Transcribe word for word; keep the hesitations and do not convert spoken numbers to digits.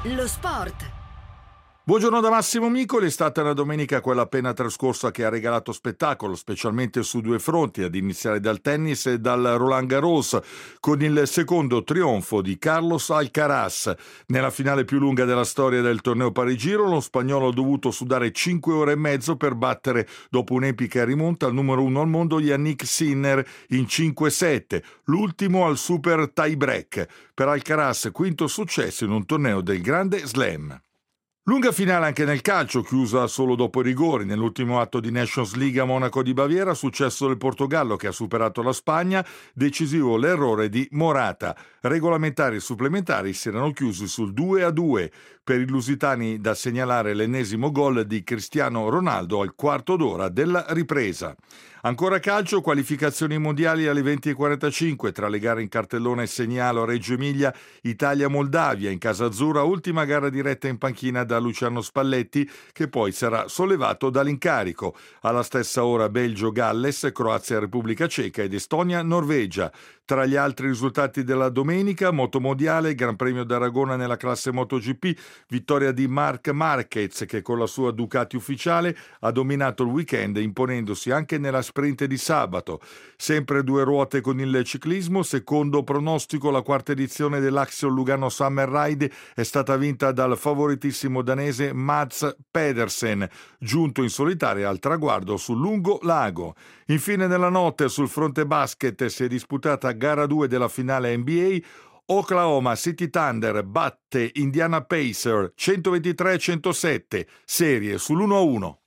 Lo sport. Buongiorno da Massimo Micoli, è stata una domenica quella appena trascorsa che ha regalato spettacolo, specialmente su due fronti, ad iniziare dal tennis e dal Roland Garros, con il secondo trionfo di Carlos Alcaraz. Nella finale più lunga della storia del torneo Parigiro, lo spagnolo ha dovuto sudare cinque ore e mezzo per battere, dopo un'epica rimonta, al numero uno al mondo Yannick Sinner in cinque sette, l'ultimo al super tie break. Per Alcaraz, quinto successo in un torneo del Grande Slam. Lunga finale anche nel calcio, chiusa solo dopo i rigori. Nell'ultimo atto di Nations League a Monaco di Baviera, successo del Portogallo che ha superato la Spagna, decisivo l'errore di Morata. Regolamentari e supplementari si erano chiusi sul due a due. Per i lusitani da segnalare l'ennesimo gol di Cristiano Ronaldo al quarto d'ora della ripresa. Ancora calcio, qualificazioni mondiali alle venti e quarantacinque, tra le gare in cartellone segnalo Reggio Emilia, Italia-Moldavia in casa azzurra, ultima gara diretta in panchina da Luciano Spalletti, che poi sarà sollevato dall'incarico. Alla stessa ora Belgio-Galles, Croazia-Repubblica Ceca ed Estonia-Norvegia. Tra gli altri risultati della domenica, motomondiale, Gran Premio d'Aragona nella classe MotoGP, vittoria di Marc Marquez che con la sua Ducati ufficiale ha dominato il weekend imponendosi anche nella sprint di sabato. Sempre due ruote con il ciclismo, secondo pronostico la quarta edizione dell'Axial Lugano Summer Ride è stata vinta dal favoritissimo danese Mads Pedersen, giunto in solitaria al traguardo sul lungo lago. Infine nella notte sul fronte basket si è disputata gara due della finale N B A. Oklahoma City Thunder batte Indiana Pacers centoventitré a centosette, serie sull'uno a uno.